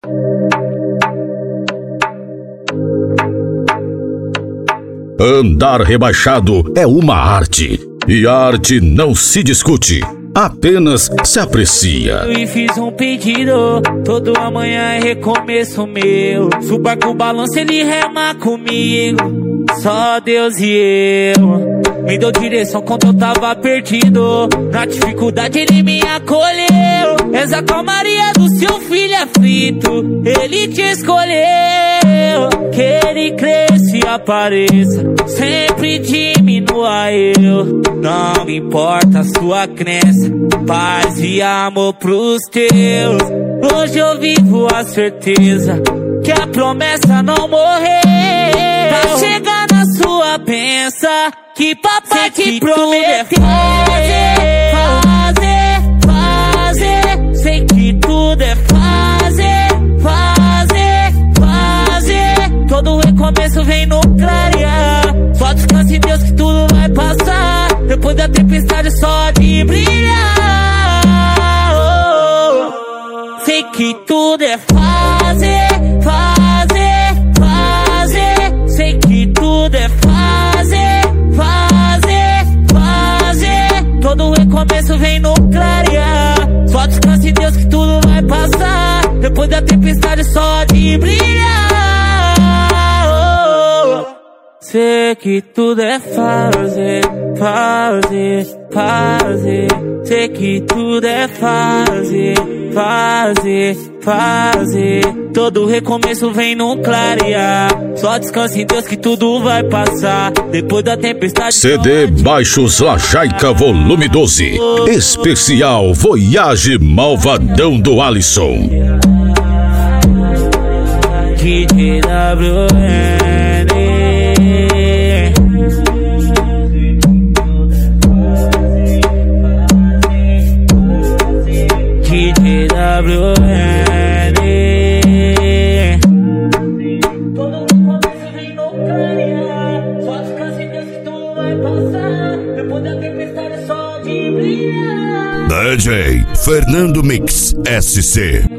Andar rebaixado é uma arte, e a arte não se discute, apenas se aprecia. E fiz um pedido, todo amanhã é recomeço meu. Se o barco balança, ele rema comigo, só Deus e eu. Me deu direção quando eu tava perdido, na dificuldade ele me acolheu. És a calmaria do seu filho aflito, ele te escolheu. Que ele cresça e apareça, sempre diminua eu. Não importa a sua crença, paz e amor pros teus. Hoje eu vivo a certeza que a promessa não morreu. Tá chegando a sua pensa, que papai te prometeu. Fazer, sei que tudo é fazer. Todo recomeço vem no clarear, só descanse em Deus que tudo vai passar. Depois da tempestade só de brilhar. Sei que tudo é fazer. Sei que tudo é fazer. Todo recomeço vem no clarear, só descanse em Deus que tudo vai passar. Depois da tempestade só de brilhar. Sei que tudo é fazer. Sei que tudo é fazer. Todo recomeço vem no clarear, só descanse em Deus que tudo vai passar. Depois da tempestade. CD Baixos Lajaica Volume 12, especial Voyage Malvadão do Alisson. DJ Fernando Mix SC.